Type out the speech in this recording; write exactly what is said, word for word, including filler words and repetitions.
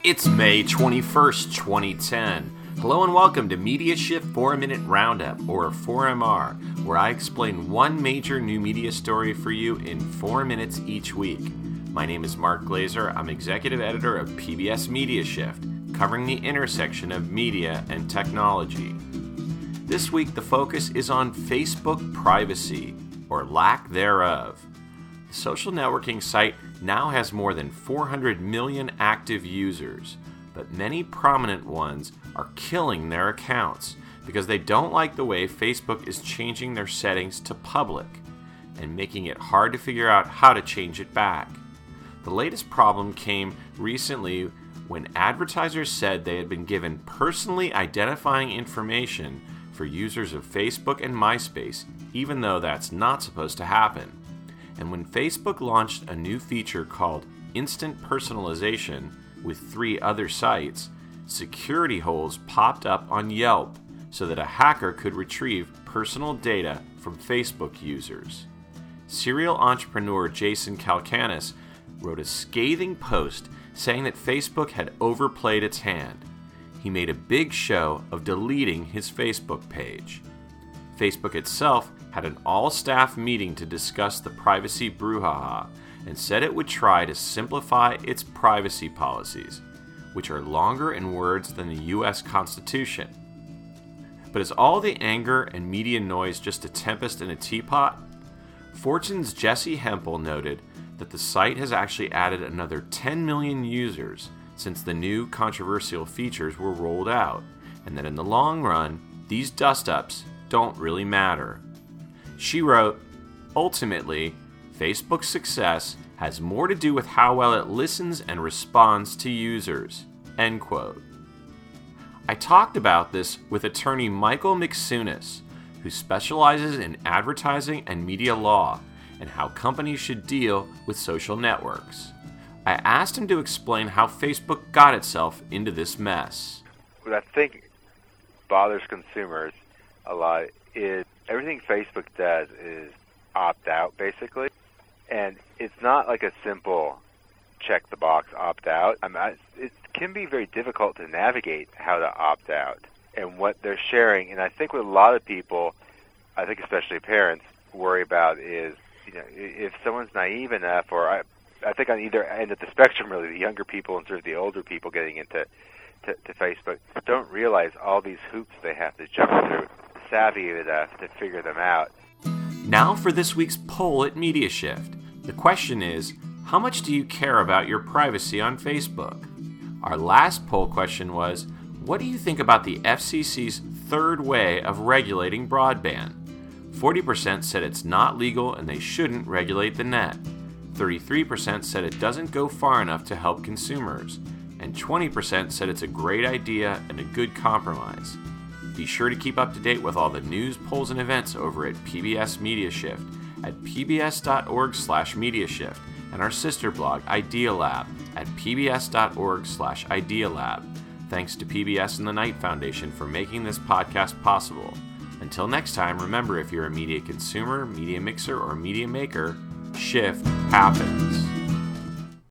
It's May twenty-first, twenty ten. Hello and welcome to Media Shift four minute Roundup, or four M R, where I explain one major new media story for you in four minutes each week. My name is Mark Glazer. I'm executive editor of P B S Media Shift, covering the intersection of media and technology. This week, the focus is on Facebook privacy, or lack thereof. The social networking site now has more than four hundred million active users, but many prominent ones are killing their accounts because they don't like the way Facebook is changing their settings to public and making it hard to figure out how to change it back. The latest problem came recently when advertisers said they had been given personally identifying information for users of Facebook and MySpace, even though that's not supposed to happen. And when Facebook launched a new feature called Instant Personalization with three other sites, security holes popped up on Yelp so that a hacker could retrieve personal data from Facebook users. Serial entrepreneur Jason Calacanis wrote a scathing post saying that Facebook had overplayed its hand. He made a big show of deleting his Facebook page. Facebook itself had an all-staff meeting to discuss the privacy brouhaha and said it would try to simplify its privacy policies, which are longer in words than the U S Constitution. But is all the anger and media noise just a tempest in a teapot? Fortune's Jesse Hempel noted that the site has actually added another ten million users since the new controversial features were rolled out, and that in the long run, these dust-ups don't really matter. She wrote, "Ultimately, Facebook's success has more to do with how well it listens and responds to users." End quote. I talked about this with attorney Michael Mixunas, who specializes in advertising and media law and how companies should deal with social networks. I asked him to explain how Facebook got itself into this mess. What I think bothers consumers a lot is everything Facebook does is opt out, basically. And it's not like a simple check the box opt out. I mean, it can be very difficult to navigate how to opt out and what they're sharing. And I think what a lot of people, I think especially parents, worry about is, you know, if someone's naive enough, or I, I think on either end of the spectrum, really, the younger people and sort of the older people getting into to, to Facebook don't realize all these hoops they have to jump through, savvy enough to figure them out. Now for this week's poll at Media Shift. The question is, how much do you care about your privacy on Facebook? Our last poll question was, what do you think about the F C C's third way of regulating broadband? forty percent said it's not legal and they shouldn't regulate the net. thirty-three percent said it doesn't go far enough to help consumers. And twenty percent said it's a great idea and a good compromise. Be sure to keep up to date with all the news, polls, and events over at P B S Media Shift at pbs.org slash mediashift and our sister blog, Idea Lab, at pbs.org slash Idea Lab. Thanks to P B S and the Knight Foundation for making this podcast possible. Until next time, remember, if you're a media consumer, media mixer, or media maker, shift happens.